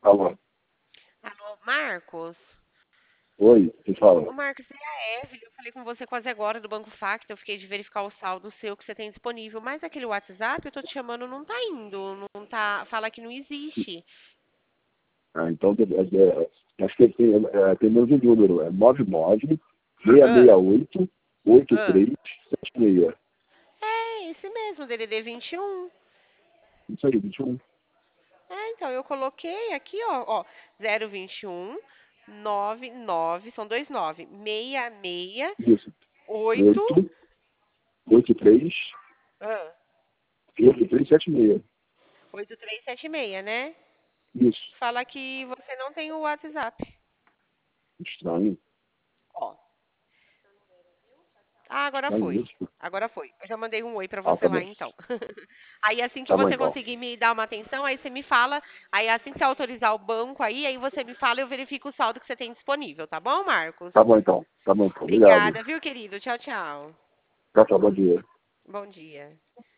Alô? Alô, Marcos? Oi, que fala? Ô, Marcos, é a Evelyn. Eu falei com você quase agora do Banco Facto. Eu fiquei de verificar o saldo seu que você tem disponível. Mas aquele WhatsApp, eu tô te chamando, não tá indo. Não tá. Fala que não existe. Ah, então, acho que tem mesmo número, é 99 Ah, 668 ah. 8376. É, esse mesmo, DDD 21. Isso aí, 21. É, então, eu coloquei aqui, ó, 021 99, são dois 9, 66, Isso. 8, 8, 83, ah, 8376. 8376, né? Isso. Fala que você não tem o WhatsApp. Estranho. Ó. Ah, agora Estranho foi. isso. Agora foi. Eu já mandei um oi pra Ah, você tá lá, bom. então. Aí assim que Tá bom, você então. conseguir me dar uma atenção, aí você me fala. Aí assim que você autorizar o banco aí você me fala e eu verifico o saldo que você tem disponível, tá bom, Marcos? Tá bom, então. Tá bom, então. Obrigado. Obrigada, viu, querido? Tchau, tchau. Tchau, tchau. Bom dia. Bom dia.